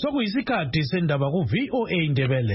Sokuyisikhathi sendaba ku VOA Indebele.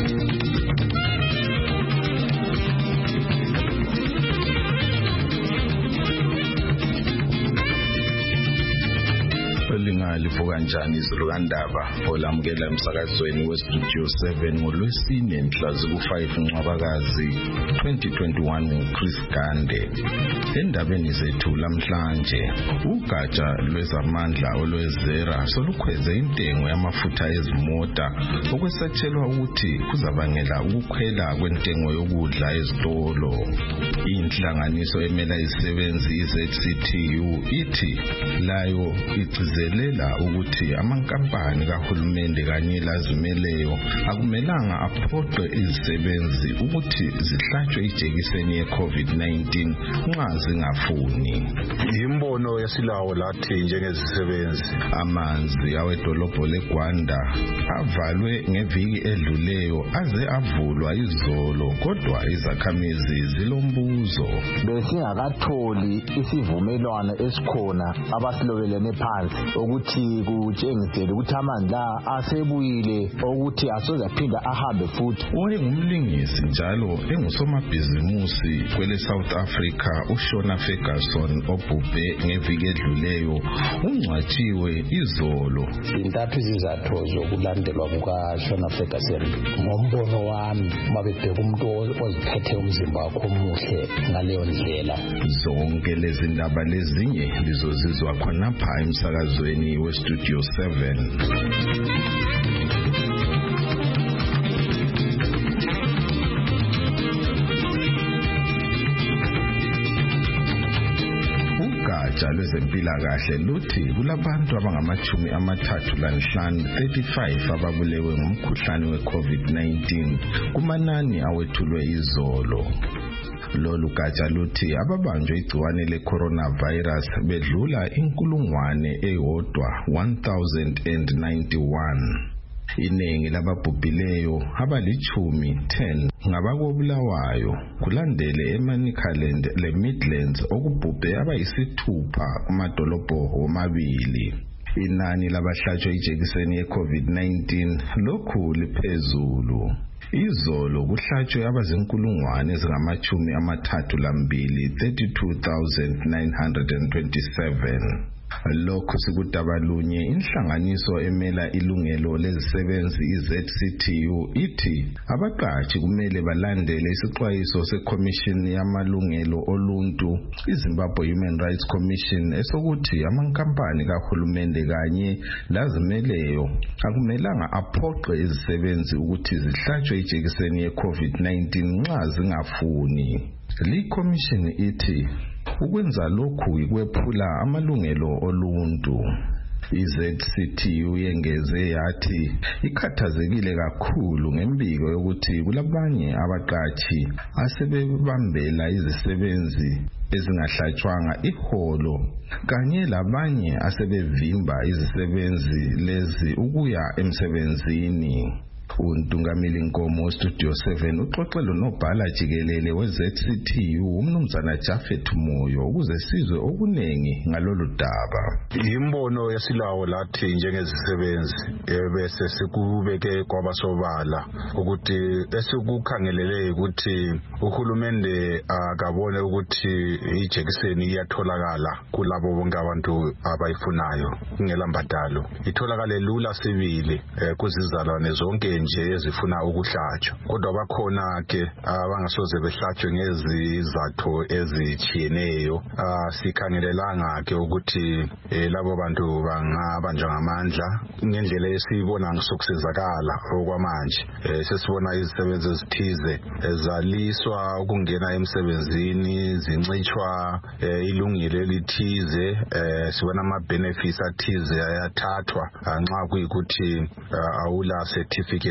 Livuka njani izulu kandaba olamukela emsakazweni westudio 7 ngolwesine mhla ku-5 Ncwabakazi 2021 uChris Gande. Endabeni zethu lamhlanje ugatsha lwezamandla olwezera solukhweze intengo yamafutha ezimota okwesatshelwa ukuthi kuzabangela ukukhwela kwentengo yokudla ezitolo. Inhlanganiso emela izisebenzi iZCTU ithi layo igcizelela ukuthi amankampani kahulumende kanye lazimeleyo akumelanga aphoqe izisebenzi ukuthi zihlatshwe ijekiseni ye-COVID-19 nxa zingafuni. Imbono yesilawo lathi njengezisebenzi amanzi awedolobho leGwanda avalwe ngeviki edluleyo aze avulwa izolo kodwa izakhamizi zilombuzo. Besingakatholi isivumelwano esikhona abasilobelene phansi ukuthi kutshengisele ukuthi amanzi la asebuyile ukuthi asoze aphinda ahambe futhi. Owayengumlingisi njalo engusomabhizimusi kwele South Africa uShona Ferguson obhubhe ngeviki edluleyo ungcwatshiwe izolo. Intathu izizathu zokulandelwa kukaShona Ferguson ngombono wami mabebheka umuntu oziphethe umzimba wakho omuhle ngaleyo ndlela. Zonke lezi ndaba lezinye lizozizwa khonapha emsakazweni westudio 7. Ugatsha lwezempilakahle luthi kulabantu abangama-35 ababulewe ngumkhuhlane we-COVID-19 kumanani awethulwe izolo. Lolu gatsha luthi ababanjwe igciwane le-coronavirus bedlula 1091. Iningi lababhubhileyo abali-10 ngabakobulawayo kulandele eManicaland leMidlands okubhubhe abayisithupha kumadolobho womabili. Inani labahlatshwe ijekiseni ye-COVID-19 lokhu liphezulu. Izolo kuhlatshwe abazinkulungwane ezingama-32 32,927. Lokhu sikudabalunye inhlanganiso emela ilungelo lezisebenzi iZCTU ithi abaqatshi kumele balandele isixwayiso seCommission yamalungelo oluntu iZimbabwe Human Rights Commission esokuthi amankampani kahulumende kanye lazimeleyo akumelanga aphoqe izisebenzi ukuthi zihlatshwe ijekiseni ye-COVID-19 nxa zingafuni. Li-Commission ithi ukwenza lokhu ikwephula amalungelo oluntu. iZCTU yengeze yathi ikhathazekile kakhulu ngembiko yokuthi kulabanye abaqatshi asebebambela izisebenzi ezingahlatshwanga iholo kanye labanye asebevimba izisebenzi lezi ukuya emsebenzini. Untungamili Nkomo Studio 7 uxoxelo nobhala jikelele weZCTU umnumzana Jafet Moyo ukuze sizwe okunengi ngalolu daba. Imbono yesilawo lathi njengezisebenzi bese sikubeke kwabasobala ukuthi esikukhangelele ukuthi uhulumende akabone ukuthi ijekiseni iyatholakala kulabo bonke abantu abayifunayo kungela mbadalo. Itholakale lula sibili kuzizalwane zonke nje ezifuna ukuhlatshwa kodwa bakhona ke abangasoze behlatshwe ngezizathu ezitshiyeneyo. Sikhangelelanga ke ukuthi labo bantu bangabanjwa ngamandla ngendlela esibona ngisokusizakala okwamanje. Sesibona izisebenzi ezithize ezaliswa ukungena emsebenzini zincitshwa ilungile elithize. Sibona ama benefits athize ayathathwa nxa kuyikuthi awula certificate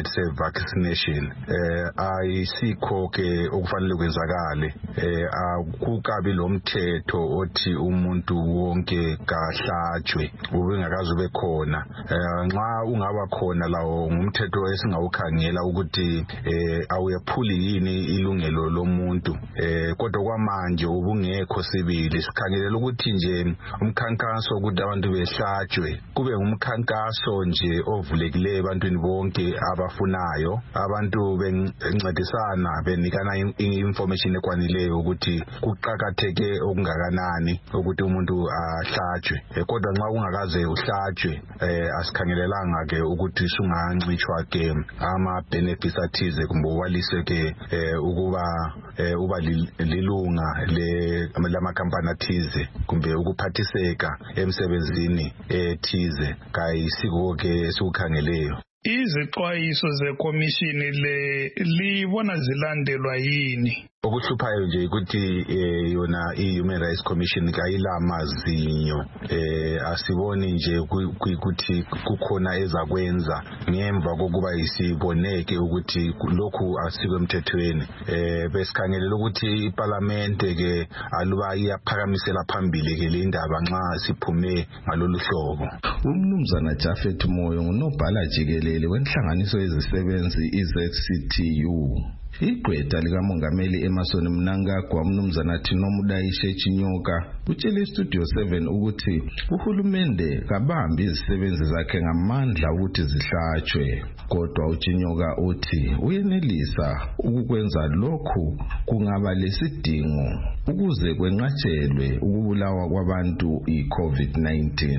let's say vaccination ayisikho ke okufanele kwenzakale akukabi lo mthetho othi umuntu wonke kahlatshwe ubengakazi ube khona nxa ungaba khona lawo ngumthetho esingawukhangela ukuthi awuyaphuli yini ilungelo lomuntu kodwa kwamanje ubungekho sibili sikhangelela ukuthi nje umkhankaso ukuthi abantu behlatshwe kube ngumkhankaso nje ovulekileyo ebantwini bonke abafunayo abantu bencedisana benikana information ekwanileyo ukuthi kuqakatheke okungakanani ukuthi umuntu ahlatshwe kodwa nxa ungakaze uhlatshwe asikhangelelanga ke ukuthi sungancitshwa ke ama benefits athize kumbe walise ke uba lilunga lamakhampani athize kumbe ukuphathiseka emsebenzini ethize kayisiko ke esikukhangeleyo. Izixwayiso zekomishini libona zilandelwa yini? Okuhluphayo nje ukuthi yona i-Human Rights Commission kayila mazinyo asiboni nje ukuthi kukhona ezakwenza ngemva kokuba isiboneke ukuthi lokhu asikwe emthethweni besikhangelela ukuthi iparlamente ke aluba iyaphakamisela phambili ke le ndaba nxa siphume ngalolu hlobo. Umnumzana Jafet Moyo ngunobhala jikelele wenhlanganiso yezisebenzi iZCTU. Igqwetha likamongameli Emerson Mnangagwa umnumzana Thinomudayishe Chinyoka utshele iStudio 7 ukuthi uhulumende kabambi izisebenzi zakhe ngamandla ukuthi zihlatshwe kodwa uChinyoka uthi uyenelisa ukukwenza lokhu kungaba lesidingo ukuze kwenqatshelwe ukubulawa kwabantu iCovid-19.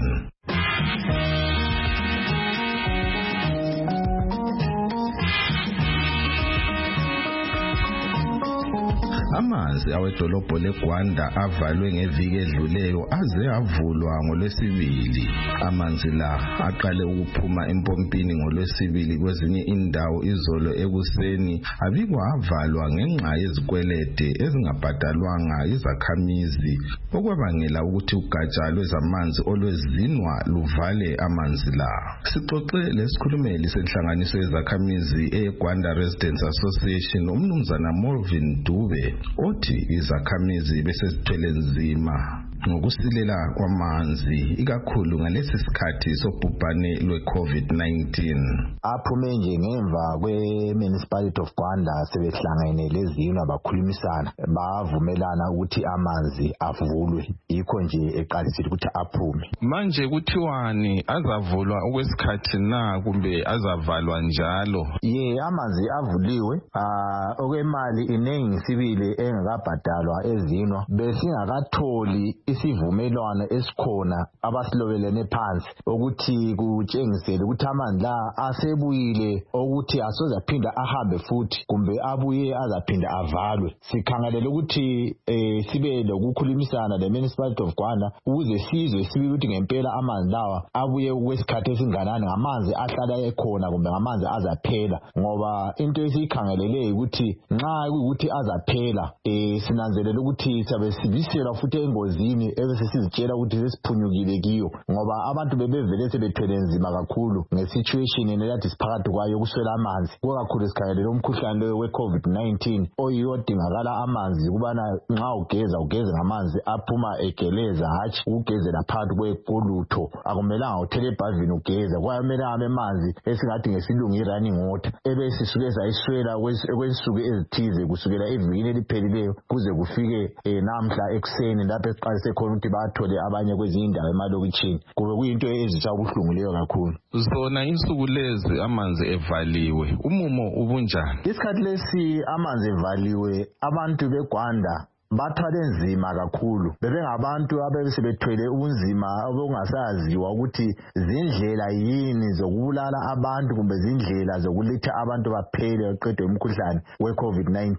Amanzi awedolobho leGwanda avalwe ngeviki edluleyo aze avulwa ngoLwesibili. Amanzi la aqale ukuphuma empompini ngoLwesibili kwezinye indawo izolo ekuseni abikwa avalwa ngenxa yezikwelede ezingabhadalwanga izakhamizi okwabangela ukuthi ugatsha lwezamanzi olwezinwa luvale amanzi la. Sixoxe lesikhulumeli senhlanganiso yezakhamizi eGwanda Residents Association umnumzana Morvin Dube othi izakhamizi besezithwele nzima ngokusilela kwamanzi ikakhulu ngalesi sikhathi sobhubhane lwe-COVID-19. Aphume nje ngemva kwe-Municipality of Gwanda sebehlangene lezinwa bakhulumisana bavumelana ukuthi amanzi avulwe yikho nje eqalisile ukuthi aphume. Manje kuthiwani azavulwa okwesikhathi na kumbe azavalwa njalo? Amanzi avuliwe okwemali inengi sibili engakabhadalwa ezinwa besingakatholi isivumelwano esikhona abasilobelene phansi ukuthi kutshengisele ukuthi amandla asebuyile ukuthi asoze aphinda ahambe futhi kumbe abuye azaphinda avalwe. Sikhangelele ukuthi sibe lokukhulumisana le-Municipality of Gwanda ukuze sizwe sibili ukuthi ngempela amanzi lawa abuye kwesikhathi esinganani ngamanzi ahlala ekhona kumbe ngamanzi azaphela ngoba into esiyikhangelele ukuthi nxa kuyikuthi azaphela sinanzelela ukuthi sabe sibisela futhi engozini ebese sizitshela ukuthi sesiphunyukile kiyo ngoba abantu bebevele sebethwele nzima kakhulu ngesituation enelathi siphakathi kwayo kuswela amanzi kakhulu sikhangelele umkhuhlane we-COVID-19 oyiwo odingakala amanzi kubana nxa ugeze ngamanzi aphuma egeleza hatshi ukugezela phakathi kolutho akumelanga uthele ebhavini ugeza kwamele amanzi esingathi ngesilungu i-running water ebesisuke sayiswela kwensuku ezithize kusukela evikini eliphelileyo kuze kufike namhla ekuseni lapho esiqalise khona ukuthi bathole abanye kwezinye indawo emalokitshini kube kuyinto ezisa ubuhlungu leyo kakhulu. Zona insuku lezi amanzi evaliwe umumo ubunjani? Isikhathi lesi amanzi evaliwe abantu beGwanda bathwale nzima kakhulu bebengabantu abesebethwele ubunzima obungasaziwa ukuthi zindlela yini zokubulala abantu kumbe zindlela zokuletha abantu baphele beqedwe umkhuhlane we-COVID-19.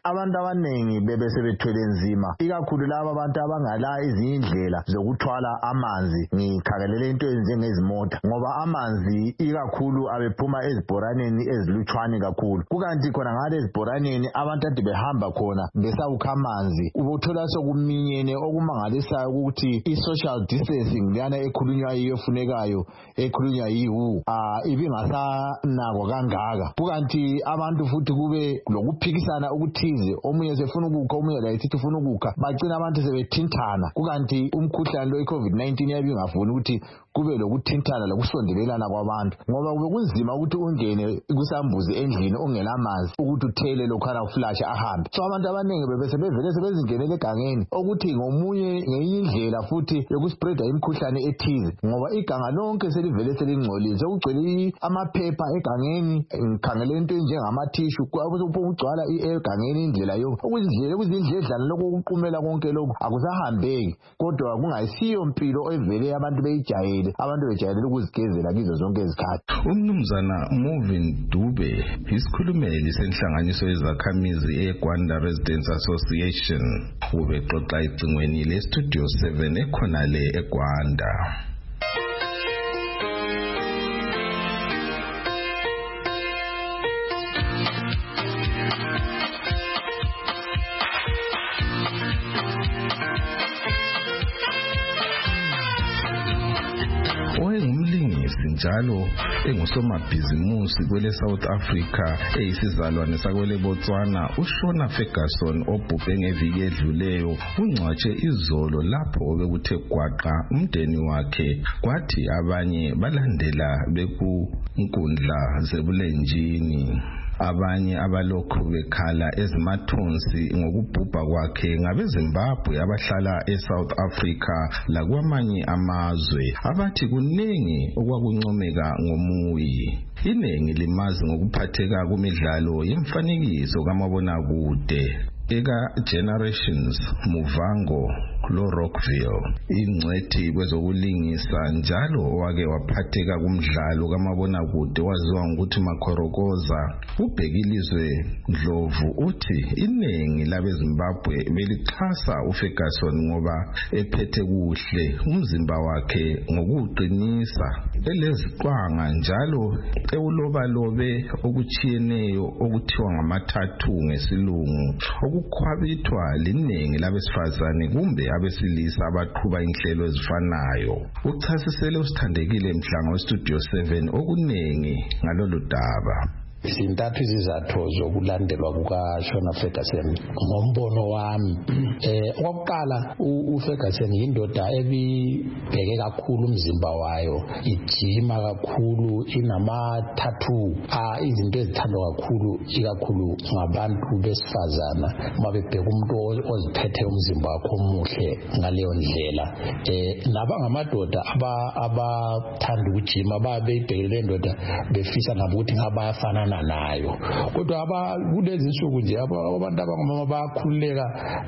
abantu abaningi bebesebethwele nzima ikakhulu laba abantu abangala izindlela zokuthwala amanzi ngikhangelele into njengezimota ngoba amanzi ikakhulu abephuma ezibhoraneni ezilutshwane kakhulu kukanti khona ngale ezibhoraneni abantu ade behamba khona besawukha amanzi ubuthola sokuminyene okumangalisayo ukuthi i-social distancing leyana ekhulunywa yiyo efunekayo ekhulunywa yiwu ibingasanakwa kangaka kukanti abantu futhi kube lokuphikisana ukuthize omunye sefuna ukukha omunye layithi ufuna ukukha bagcina abantu sebethintana kukanti umkhuhlane lo i-COVID-19 yabingafuni ukuthi kube lokuthintana lokusondelelana kwabantu ngoba kube kunzima ukuthi ungene kusambuzi endlini ongelamanzi ukuthi uthele lokhana uflash ahambe so abantu abaningi bebesebevele sebezingenele egangeni ukuthi ngomunye ngenye indlela futhi yokuspreada imikhuhlane ethize ngoba iganga lonke selivele selingcolile sokugcwele amaphepha egangeni ngikhangele into njengamatishu ukugcwala egangeni indlela okuzindledlana lokho ukuqumela konke lokho akusahambeki kodwa kungayisiyo impilo evele abantu beyijayele abantu bejayele ukuzigezela kizo zonke izikhathi umnumzana Movin Dube isikhulumeli senhlanganiso yezakhamizi eGwanda Residents Association ubexoxa icingweni le Studio 7 ekhona le eGwanda njalo engusomabhizimusi kwele South Africa eyisizalwane sakwele Botswana uShona Ferguson obhubhe ngeviki edluleyo ungcwatshe izolo lapho bekuthe gwaqa umndeni wakhe kwathi abanye balandela bekunkundla zebulenjini abanye abalokhu bekhala ezimathonsi ngokubhubha kwakhe ngabeZimbabwe abahlala eSouth Africa lakwamanye amazwe abathi kuningi okwakuncomeka ngomuyi iningi limazi ngokuphatheka kumidlalo yemfanekiso kamabonakude eka Generations Muvango lo Rockville ingcwethi kwezokulingisa njalo owake waphatheka kumdlalo kamabonakude waziwa ngokuthi Makhorokoza ubhekilizwe Ndlovu uthi iningi labeZimbabwe belixhasa uFerguson ngoba ephethe kuhle umzimba wakhe ngokuqinisa eleziqwanga njalo ewulobalobe okuchiyeneyo okuthiwa ngamathathu ngesilungu ukukhwabithwa liningi labesifazane kumbe abesilisa abaqhuba inhlelo ezifanayo uchasisele usithandekile Mhlanga weStudio 7 okuningi ngalolu daba Izintathu izizathu zokulandelwa kukaShona Ferguson ngombono wami okokuqala uFerguson indoda ebibheke kakhulu umzimba wayo ijima kakhulu inama-tattoo izinto ezithandwa kakhulu ikakhulu ngabantu besifazana mabebheka umuntu oziphethe umzimba wakhe omuhle ngaleyo ndlela nabangamadoda abathanda ukujima babeyibhekele indoda befisa nabo ukuthi ngabayafana nayo kodwa kulezi insuku nje abantu abangomama bayakhululeka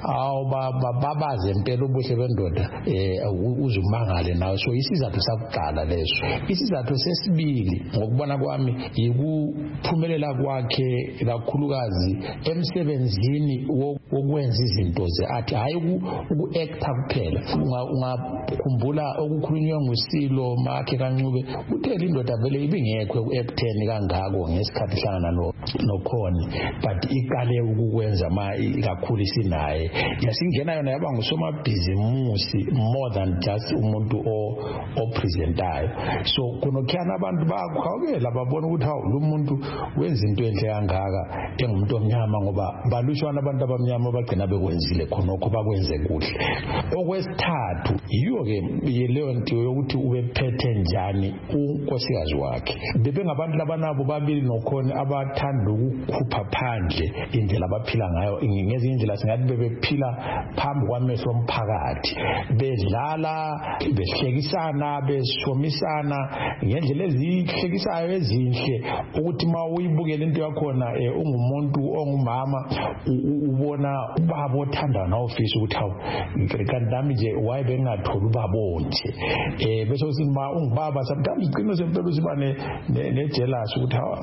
babaze impela ubuhle bendoda uzumangale nawe so isizathu sakuqala leso isizathu sesibili ngokubona kwami ikuphumelela kwakhe kakhulukazi emsebenzini wokwenza izinto athi hayi uku-acta kuphela ungakhumbula okukhulunywe nguSilo Makhe kaNcube uthele indoda vele ibingekho eku-acteni kangako ngesikhathi hlangana nokhona but iqale ukukwenza kakhulu isinaye yasingena yona yaba ngusomabhizimusi more than just umuntu opresentayo so kunokhana abantu bayakhawukela babona ukuthi lo muntu wenza into enhle kangaka engumuntu omnyama ngoba balushwana abantu abamnyama bagcina bekwenzile khonokho bakwenze kuhle okwesithathu yiyo-ke leyo nto yokuthi ubephethe njani unkosikazi wakhe bebengabantu labanabo babili nokhona abathanda ukukhupha phandle indlela abaphila ngayo ngezinye indlela singathi bebephila phambi kwamehlo omphakathi bedlala behlekisana besomisana ngendlela ezihlekisayo ezinhle ukuthi ma uyibukela into yakhona ungumuntu ongumama ubona ubaba othanda nawufisa ukuthi hawu kanti nami nje waye bengatholi ubaba nje bese usithi ma ungubaba sometimes igcino sempela usiba nejealous ukuthi hawu amanye amadoda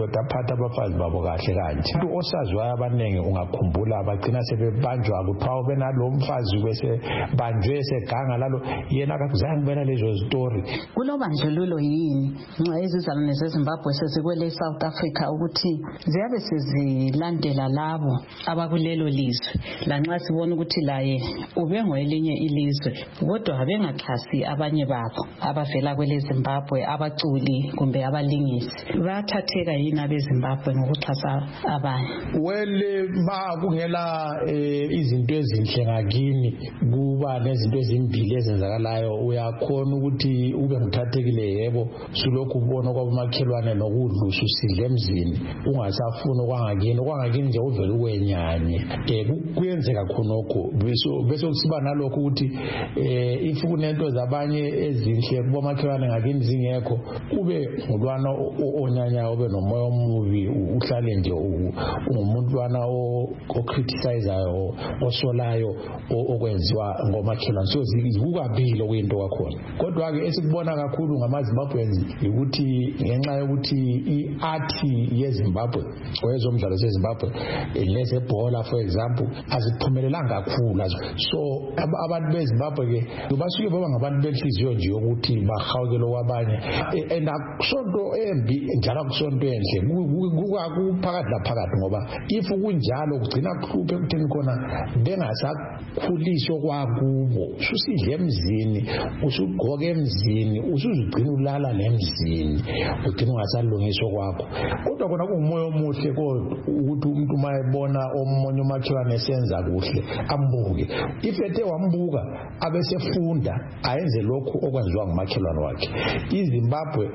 amadoda aphatha abafazi babo kahle kanje. Umuntu osaziwayo abaningi ungakhumbula bagcina sebebanjwa kuthiwa benalo mfazi bese banjwe seganga lalo yena akazange kubena lezo story. Kulobandlululo yini nxa izizalwane zeZimbabwe sezikwele South Africa ukuthi ziyabe sezilandela labo abakulelo lizwe lanxa sibona ukuthi laye ubengoelinye ilizwe kodwa abengaxhasi abanye babo abavela kwele Zimbabwe abaculi kumbe abalingisi bathatheka yini abeZimbabwe ngokuxhasa abanye. Wele ma kungela izinto ezinhle ngakini kuba nezinto ezimbili ezenzakalayo uyakhona ukuthi ube ngithathekile yebo sulokhu ubona kwabomakhelwane nokudla usidle emzini ungasafuna kwangakini nje uvela ukwenyanye kuyenzeka khonokho bese kusiba nalokho ukuthi if kunento zabanye ezinhle kubomakhelwane ngakini zingekho ube ngulwana onyanya ube nomoya omubi uhlale nje ungumuntu wana ocriticizeayo osolayo okwenziwa ngomakhelwane so zikukabili okuyinto kwakhona. Kodwa ke esikubona kakhulu ngamaZimbabweans ukuthi ngenxa yokuthi iart yeZimbabwe kwezomdlalo seZimbabwe lezebhola for example aziphumelelanga kakhulu so abantu beZimbabwe ke basuke baba ngabantu benhliziyo nje ukuthi bahawukele kwabanye and akusonto embi njalo akusonto enhle kuphakathi laphakathi ngoba if kunjalo kugcina kuhluphe ekutheni khona bengasakhuliswa kwakubo ususidle emzini usugqoka emzini usuzigcina ulala nemzini ugcina ungasalungiswa kwakho. Kodwa khona kungumoya omuhle ukuthi umuntu mayebona omunye umakhelwane esenza kuhle ambuke if ethe wambuka abesefunda ayenze lokhu okwenziwa ngumakhelwane wakhe. iZimbabwe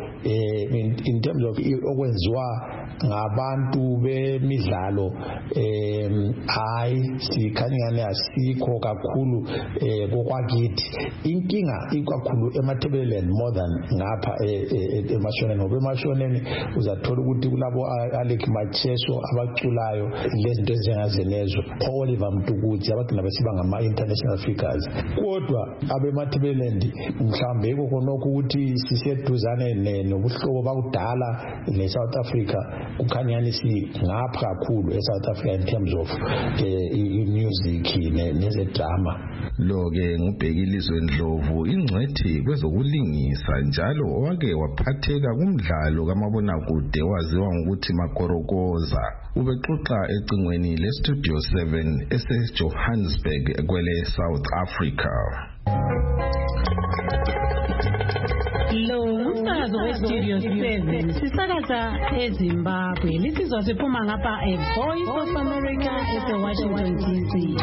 in terms of okwenziwa ngabantu bemidlalo sikhanyane asikho kakhulu kokwakithi. Inkinga ikakhulu eMatabeleland more than ngapha emashoneni ngoba emashoneni uzathola ukuthi kulabo Alec Macheso abaculayo lezinto ezinjengazenezo Oliver Mtukudzi abagcina besiba ngama international figures. Kodwa abeMatabeleland mhlambe khonokho ukuthi siseduzane nobuhlobo bakudala neSouth Africa kukhanyani ngapha kakhulu eSouth Africa in terms of music nezedrama. Lo-ke ngubhekilizwe Ndlovu ingcwethi kwezokulingisa njalo owake waphatheka kumdlalo kamabonakude waziwa ngokuthi Makorokoza. Ubexoxa ecingweni leStudio 7 eseJohannesburg kwele South Africa. Lo umsakazo weStudio 7 sisakaza eZimbabwe lisizwa siphuma ngapha eVoice of America eWashington DC.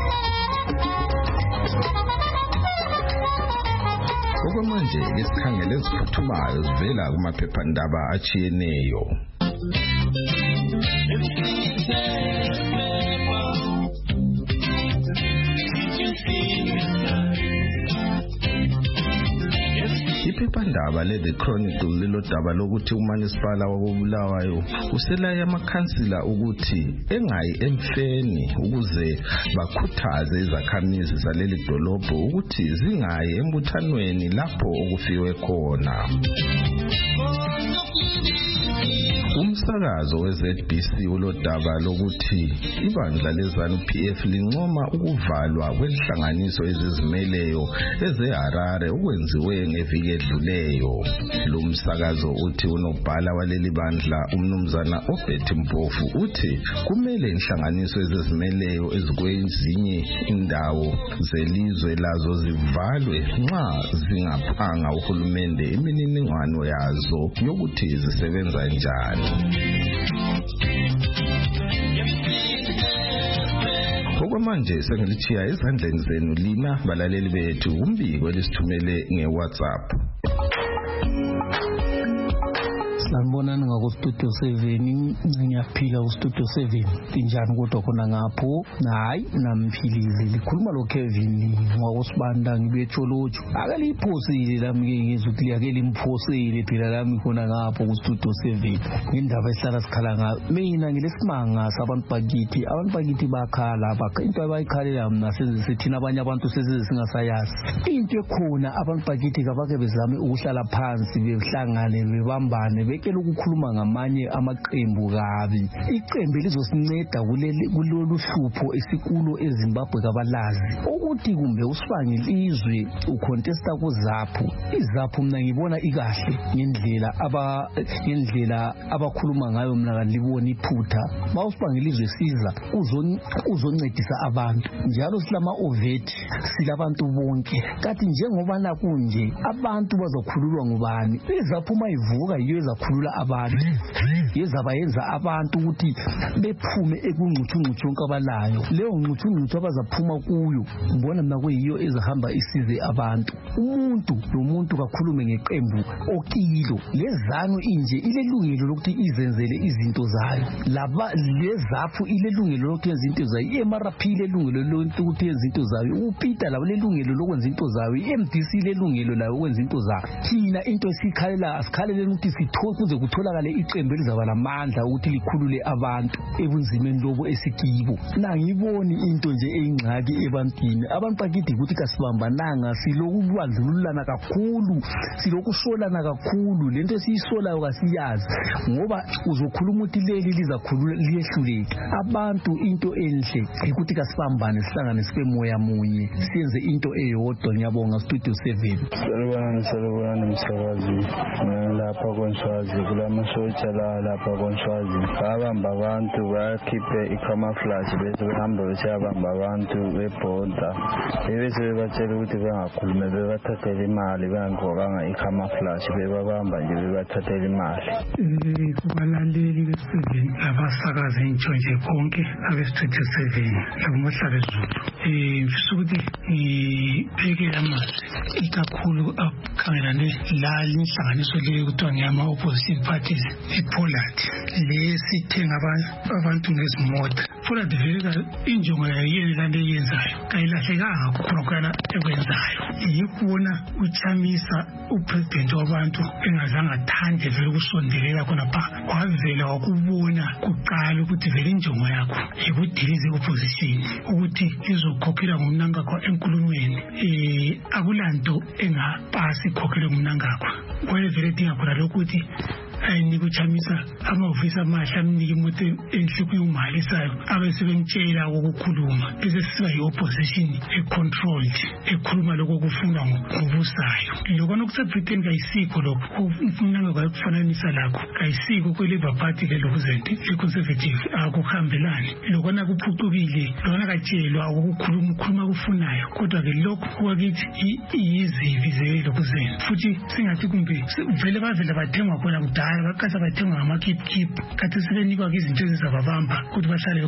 Okwamanje isikhangele eziphuthumayo zivela kumaphephandaba achiyeneyo. Iphephandaba le-The Chronicle lilodaba lokuthi uManisipala wakoBulawayo uselaye amakhansila ukuthi engayi emfeni ukuze bakhuthaze izakhamizi zaleli dolobho ukuthi zingayi embuthanweni lapho okufiwe khona. Umsakazo weZBC ulodaba lokuthi ibandla leZANU-PF lincoma ukuvalwa kwenhlanganiso ezizimeleyo ezeHarare okwenziwe ngeviki edluleyo. Lo msakazo uthi unobhala waleli bandla umnumzana Obert Mpofu uthi kumele inhlanganiso ezizimeleyo ezikwezinye indawo zelizwe lazo zivalwe nxa zingaphanga uhulumende imininingwane yazo yokuthi zisebenza njani. Okwamanje sengilithiya ezandleni zenu lina balaleli bethu umbiko lesithumele ngeWhatsApp. Sanibonani ngakuStudio 7 ngiyaphila kuStudio 7 injani kodwa khona ngapho hayi namphilile likhuluma lo Kevin ngwakusibanda ngibetsholotsho akaliphosile lami ke ngizwe ukuthi yake limphosile phela lami khona ngapho kuStudio 7 indaba esihlala sikhala ngayo mina ngilesimanga sabantu bakithi bakhala into abayikhalela mina sezithina abanye abantu sezingasayazi into ekhona abantu bakithi kabake bezame ukuhlala phansi behlangane bebambane bekele ukukhuluma ngamanye amaqembu kabi. Iqembu lizosinceda kulolu hlupho esikulo eZimbabwe kabalazi ukuthi kumbe usibangile izwe ucontesta kuZAPU. iZAPU mina ngibona ikahle ngendlela abakhuluma ngayo, mina kalibona iphutha. Mawusibangile izwe siza uzoncedisa abantu, njalo silama oveti silabantu bonke. Kanti njengoba nakunje abantu bazokhululwa ngubani? iZAPU mayivuka yiyo ezakhulula abantu, yezabayenza abantu ukuthi bephume ekungcuthungcuthu nkabalayo. Leyo ngcuthungcuthu abazaphuma kuyo ngibona mina kuyiyo ezahamba isize abantu. Umuntu kakhulume ngeqembu okilo. Lezanu inje ilelungelo lokuthi izenzele izinto zayo. leZAPU ilelungelo lokuthi yenza izinto zayo. iMRP ilelungelo lokuthi yenza izinto zayo. uPeter lawo ilelungelo lokwenza izinto zayo. iMDC ilelungelo layo ukwenza izinto zayo. Thina into esikhalela asikhalele ukuthi kuze kutholakale iqembu elizaba lamandla ukuthi likhulule abantu ebunzimeni lobo esikibo. Ngiboni into nje eyingxaki ebantwini. Abantu bakithi ukuthi kasibambananga, silokubandlululana kakhulu, silokusolana kakhulu. Lento esiyisolayo kasiyazi ngoba uzokhuluma ukuthi leli lizakhulula liyehluleka. Abantu into enhle ukuthi kasibambane, sihlangane sibe moya munye, siyenze into eyodwa. Ngiyabonga Studio 7. Salubani msakazi. Lapha konSwazi kulamasotsha lapha konSwazi. Abamba abantu bakhiphe icamouflage bese behamba besiyabamba abantu bebhoda. Bese bebatshela ukuthi bangakhulume, bebathathela imali, bangqokanga icamouflage, bebabamba nje bebathathela imali. Kubalaleli besizini abasakaza intshonje konke abeStudio 7 lakuMhlaba Zulu. Mfisa ukuthi ngipheke amazwi ikakhulu akhangelane inhlanganiso leyo kuthiwa ngeyama-opposition parties ePoland. Lesithenga abantu ngezimota. Poland vele injongo yayo lento eyenzayo kayilahlekanga kukhona ekwenzayo. Yikubona uChamisa upresident wabantu engazange athande vele ukusondelela khona pha. Wavela wakubona kuqala ukuthi vele injongo yakho yikudiliza i-opposition ukuthi izokhokhela ngomnankakho enkulumweni. Akulanto engapasi ikhokhele ngomnankakho. Kwaye vele dinga khona lokuthi ayinike uChamisa amahhovisi amahle, amnike imoto enhle kuyimali sayo, abesebemtshela ukukhuluma bese siba yi-opposition e-controlled ekhuluma lokho kufuna ngobusayo. Lokho nokuseBritain kayisikho lokho umfunanga kwakufananisa lakho kayisikho kweLabour Party ke lokuzenti i-Conservative akuhambelani. Lokho nakuphucukile lona katshelwa ukukhuluma kufunayo, kodwa ke lokho kwakithi iyizivi zelokuzenti. Futhi singathi kumbe vele bavela bathengwa khona kudala, bakasa bathengwa ngama-keep kathi sebenikwa izinto ezizababamba ukuthi bahlale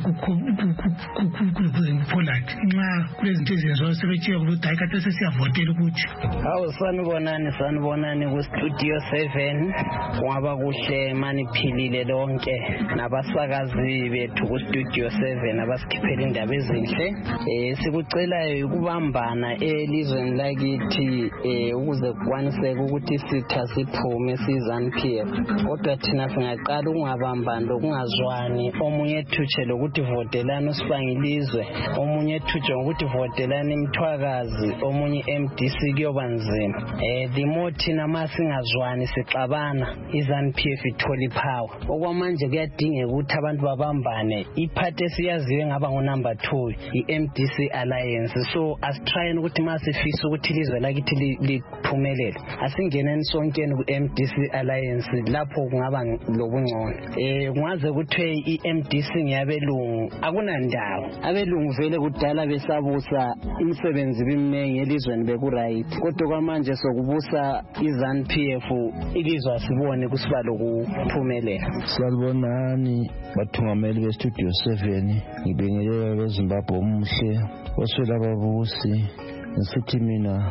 kuPoland. Nxa kulezinto ezenziwayo sebetshela ukuthi hayi kathi sesiyavotela ukuthi hawu sanibonani kuStudio 7. Kwaba kuhle maniphilile lonke nabasakazi bethu kuStudio 7 abasikhiphela indaba ezinhle. Sikucelayo ukubambana elizweni lakithi ukuze kwaniseke ukuthi sitha siphume siZANU-PF. Kodwa thina singaqala ukungabambani lokungazwani. Omunye ethutshe lokuthi votelani usibangilizwe, omunye ethutshe ngokuthi votelani imthwakazi, omunye MDC kuyoba nzima. The more thina masingazwani sixabana iZANU-PF ithola ipower. Okwamanje kuyadingeka ukuthi abantu babambane. Iphathi esiyaziwe ngaba ngunumber 2 iMDC Alliance. So asitrying ukuthi masifisa ukuthi ilizwe lakithi liphumelele, asingeneni sonkeni kuMDC Alliance lapho kungaba lobungcono. Kungaze kuthiwe iMDC ngiyabelungu, akunandawo. Abelungu vele kudala besabusa imisebenzi bimnengi elizweni beku-right, kodwa kwamanje sokubusa iZANU-PF ilizwe asibone kusiba lokuphumelela. Salibonani bathungameli beStudio 7. Ngibingelela beZimbabwe omuhle oswela ababusi. Ngisithi mina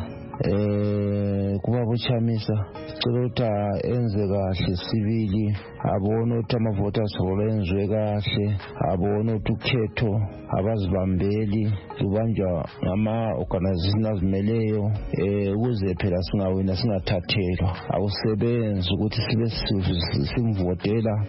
kuba uChamisa cela ukuthi enze kahle sibili, abone ukuthi ama-voters roll enziwe kahle, abone ukuthi ukhetho abazibambeli lubanjwa ngama-organization azimeleyo ukuze phela singawina singathathelwa. Akusebenzi ukuthi sibe simvotela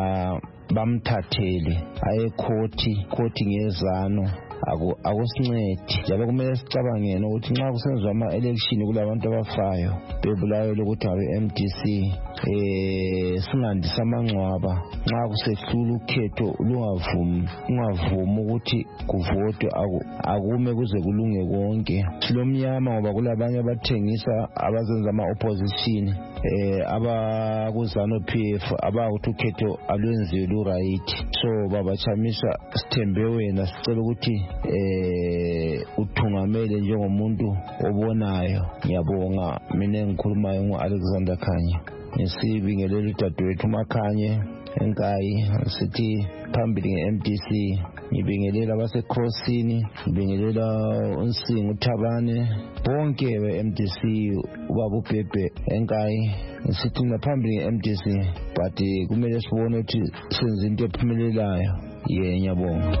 bamthathele aye khoti ngezano. Akusincedi njalo kumele sicabangene ukuthi nxa kusenziwa ama-election kulabantu abafayo bebulayo ukuthi abe MDC singandisa amangcwaba nxa kusehlula ukhetho ungavumi ukuthi kuvotwe akume kuze kulunge konke. Silomnyama ngoba kulabanye abathengisa abazenza ama-opposition abakuzanu PF abakuthi ukhetho alwenziwe lu-right. So babachamisa, sithembe wena, sicela ukuthi uthungamele njengomuntu obonayo. Ngiyabonga. Mina ngikhulumayo ngu-Alexander Khanye. Ngisibingelela udadewethu uMakhanye enkayi, sithi phambili nge-MDC. Ngibingelela abase-Crossini, ngibingelela uNsingo uThabane, bonke be-MDC, ubaba uBhebhe enkayi. Sithi ngaphambili nge-MDC, but kumele sibone ukuthi senze into ephumelelayo. Ngiyabonga.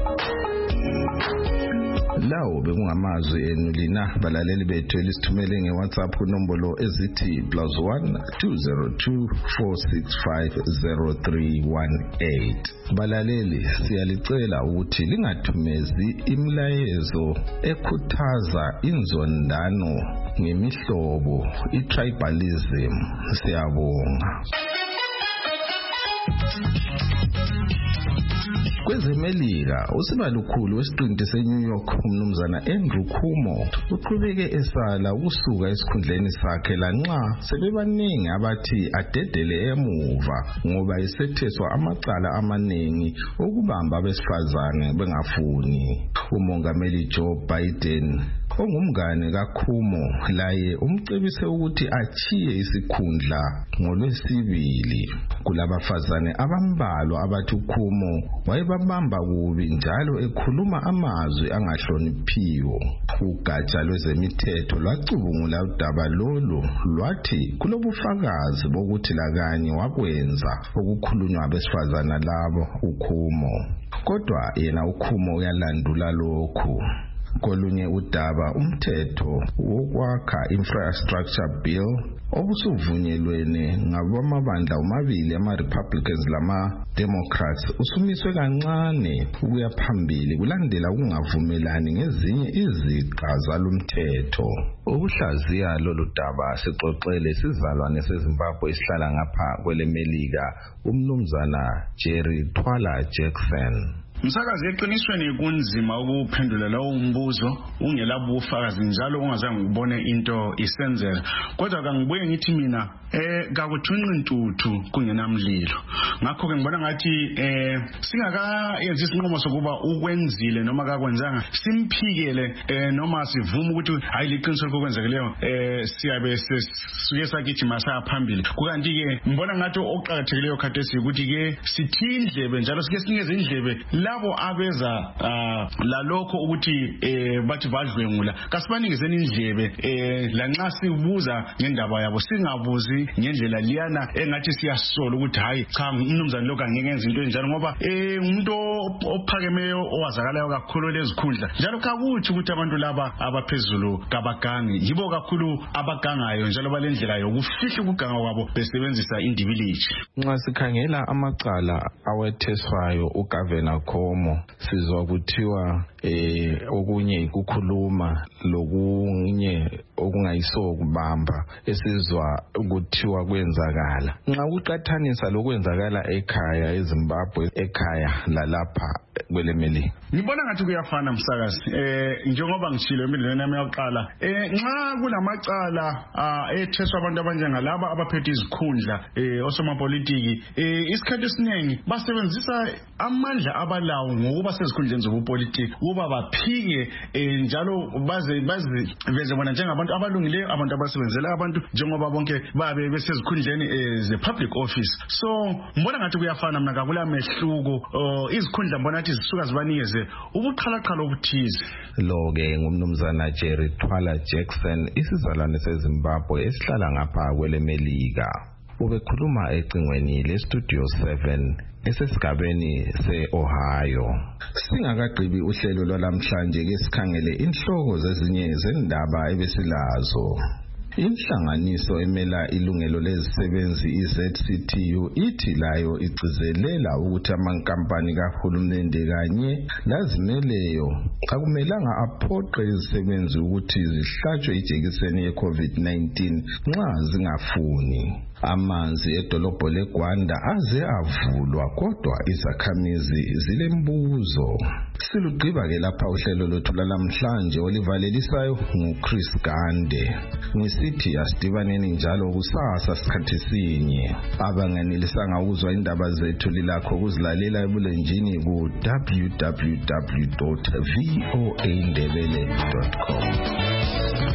Lawo bekungamazwi enu lina balaleli bethu elisithumele ngeWhatsApp kunombolo ezithi +1 202 465 0318. Balaleli, siyalicela ukuthi lingathumezi imilayezo ekhuthaza inzondano ngemihlobo, i-tribalism. Siyabonga. Kwezemelika, usibalukhulu wesiqinti seNew York umnumzana Andrew Cuomo uqhubeke esala ukusuka esikhundleni sakhe lanxa sebebaningi abathi adedele emuva ngoba isetheswa amacala amaningi okubamba abesifazane bengafuni. Umongameli Joe Biden ongumngane kaCuomo laye umcebise ukuthi achiye isikhundla ngoLwesibili. Kulabafazane abambalwa abathi uCuomo wayebabamba kubi njalo ekhuluma amazwi angahloniphiwo. Ugatsha lwezemithetho lwacubungula udaba lolu lwathi kulobufakazi bokuthi lakanye wakwenza okukhulunywa abesifazana labo uCuomo. Kodwa yena uCuomo uyalandula lokhu. Kolunye udaba, umthetho wokwakha infrastructure bill obusuvunyelwene ngabamabandla omabili ama-Republicans lama-Democrats usumiswe kancane ukuya phambili kulandela ukungavumelani ngezinye iziqa zalomthetho. Ukuhlaziya lolu daba sixoxele isizalwane seZimbabwe esihlala ngapha kwelemelika, umnumzana Jerry Twala Jackson. Msakazi, eqinisweni kunzima ukuphendula lawo umbuzo ungelabo ubufakazi njalo ungazange ngibone into isenzela. Kodwa kangibuye ngithi mina kakuthunqa intuthu kungenamlilo. Ngakho ke ngibona ngathi singakayenza isinqumo sokuba ukwenzile noma kakwenzanga simphikele noma sivume ukuthi hayi liqiniso lokwenzekileyo siyabe sisuke sagijima saphambili. Kukanti ke ngibona ngathi oqhakathekileyo khathesi ukuthi ke sithi indlebe njalo sike sinikeze indlebe labo abeza lalokho ukuthi bathi badlwengula. Kasibanikezeni indlebe lanxa sibuza ngendaba yabo singabuzi ngendlela liyana engathi siyasola ukuthi hayi cha umnumzane lokho angeke enze into enjalo ngoba umuntu ophakemeyo owazakalayo kakhulu lezikhundla. Njalo kakuthi ukuthi abantu laba abaphezulu kabagangi yibo kakhulu abagangayo njalo balendlela yokufihla ukuganga kwabo besebenzisa indibilithi. Nxa sikhangela amacala awetheswayo uGovernor Cuomo sizwa kuthiwa okunye ukukhuluma lokunye okungayiso kubamba esizwa ukuthiwa kwenzakala. Nxa uqathanisa lokwenzakala ekhaya eZimbabwe ekhaya lalapha kwelemelika, ngibona ngathi kuyafana msakazi. Njengoba ngishilo emidlalweni yami yokuqala, nxa kulamacala etheswa abantu abanjengalaba abaphethe izikhundla osomapolitiki, isikhathi esiningi basebenzisa amandla abalawo ngokuba sezikhundleni zobupolitiki ukuba baphike njalo baze veze bona njengabantu abalungileyo, abantu abasebenzela abantu njengoba bonke babe besezikhundleni ze-public office. So mbona ngathi kuyafana, mina kakula mehluko. Izikhundla mbona ngathi zisuka zibanikeze ubuqhalaqhala obuthize. Lo-ke ngumnumzana Jerry Twala Jackson, isizalwane seZimbabwe esihlala ngapha kwelemelika. Ubekhuluma ecingweni leStudio 7 esesigabeni se-Ohio. Singakagqibi uhlelo lwalamhlanje ke sikhangele inhloko zezinye zendaba ebesilazo. Inhlanganiso emela ilungelo lezisebenzi iZCTU ithi layo igcizelela ukuthi amankampani kahulumende kanye lazimeleyo akumelanga aphoqe izisebenzi ukuthi zihlatshwe ijekiseni ye-COVID-19 nxa zingafuni. Amanzi edolobho leGwanda aze avulwa kodwa izakhamizi zilembuzo. Silugqiba ke lapha uhlelo lwethu lamhlanje olivalelisayo nguChris Gande. Ngisithi asidibaneni njalo kusasa sikhathi sinye. Abanganelisanga ukuzwa indaba zethu lilakho ukuzilalela ebulenjini ku www.voaindebele.com.